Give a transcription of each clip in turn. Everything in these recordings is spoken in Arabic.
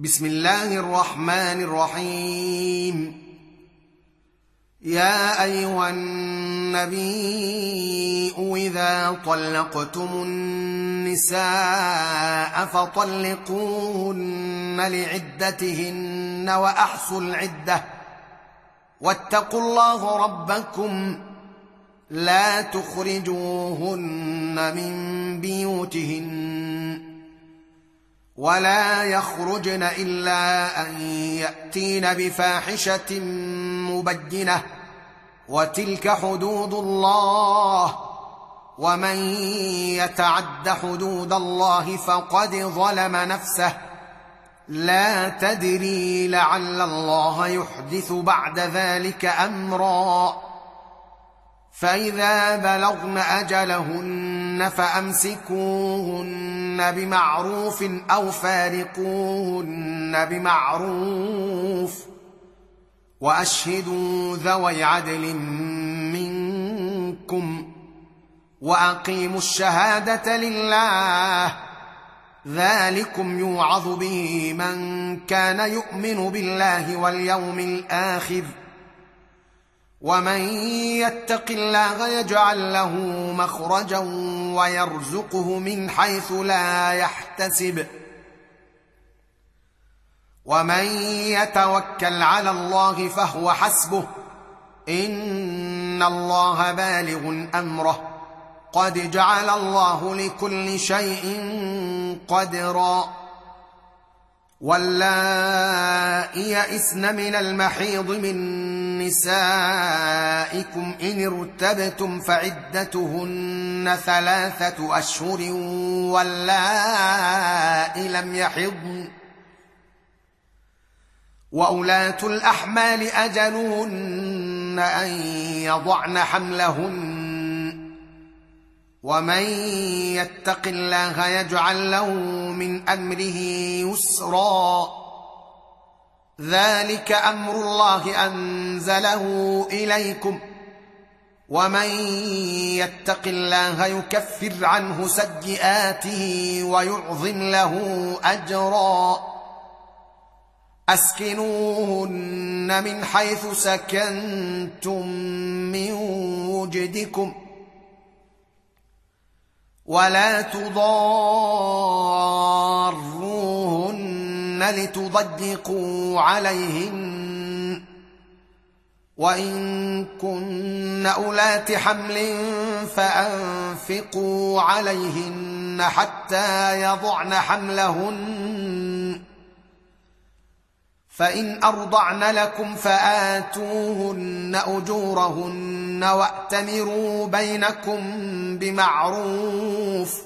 بسم الله الرحمن الرحيم. يا أيها النبي إذا طلقتم النساء فطلقوهن لعدتهن وأحصوا العدة واتقوا الله ربكم لا تخرجوهن من بيوتهن ولا يخرجن إلا أن يأتين بفاحشة مبينة وتلك حدود الله ومن يتعد حدود الله فقد ظلم نفسه لا تدري لعل الله يحدث بعد ذلك أمرا. فإذا بلغن أجلهن فأمسكوهن بمعروف أو فارقوهن بمعروف وأشهدوا ذوي عدل منكم وأقيموا الشهادة لله ذلكم يوعظ به من كان يؤمن بالله واليوم الآخر ومن يتق الله يجعل له مخرجا ويرزقه من حيث لا يحتسب ومن يتوكل على الله فهو حسبه إن الله بالغ أمره قد جعل الله لكل شيء قدرا. واللائي يئسن من المحيض من نسائكم إن ارتبتم فعدتهن 3 أشهر واللائي لم يحضن وأولاة الأحمال أجلهن أن يضعن حملهن ومن يتق الله يجعل له من أمره يسرا ذلك أمر الله أنزله إليكم ومن يتق الله يكفر عنه سيئاته ويعظم له أجرا. أسكنوهن من حيث سكنتم من وجدكم ولا تضاروهن لتضيقوا عليهن وإن كن أولات حمل فأنفقوا عليهن حتى يضعن حملهن فإن أرضعن لكم فآتوهن أجورهن وأتمروا بينكم بمعروف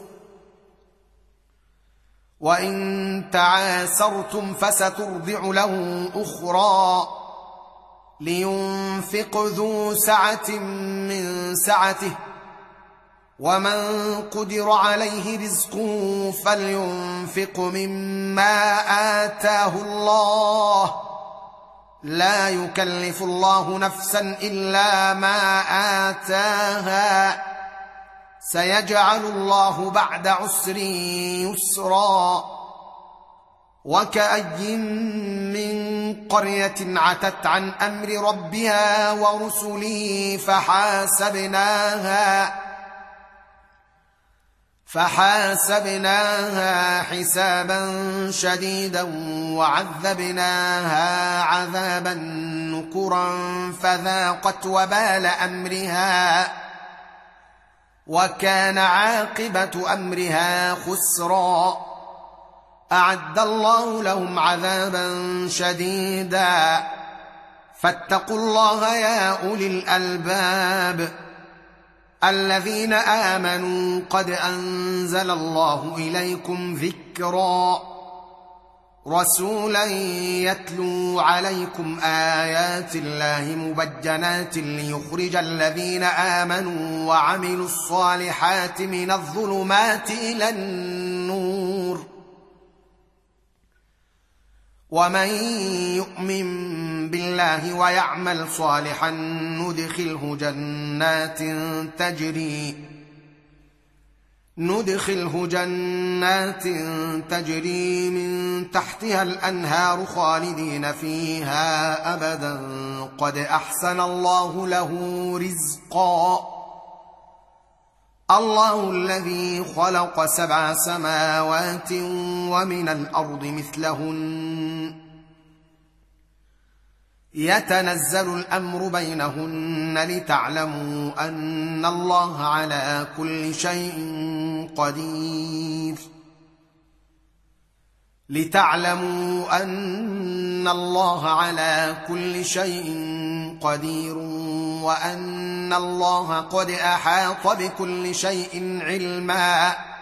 وإن تعاسرتم فسترضع له أخرى لينفق ذو سعة من سعته ومن قدر عليه رزقه فلينفق مما آتاه الله لا يكلف الله نفسا إلا ما آتاها سيجعل الله بعد عسر يسرا. وكأي من قرية عتت عن أمر ربها ورسله فحاسبناها حسابا شديدا وعذبناها عذابا نكرا فذاقت وبال أمرها وكان عاقبة أمرها خسرا. أعد الله لهم عذابا شديدا فاتقوا الله يا أولي الألباب الذين آمنوا قد أنزل الله إليكم ذكرا رسولا يتلو عليكم آيات الله مبينات ليخرج الذين آمنوا وعملوا الصالحات من الظلمات إلى النور ومن يؤمن بالله ويعمل صالحا ندخله جنات ندخله جنات تجري من تحتها الأنهار خالدين فيها أبدا قد أحسن الله له رزقا. الله الذي خلق 7 سماوات ومن الأرض مثلهن يتنزل الأمر بينهن لتعلموا أن الله على كل شيء قدير وأن الله قد أحاط بكل شيء علما.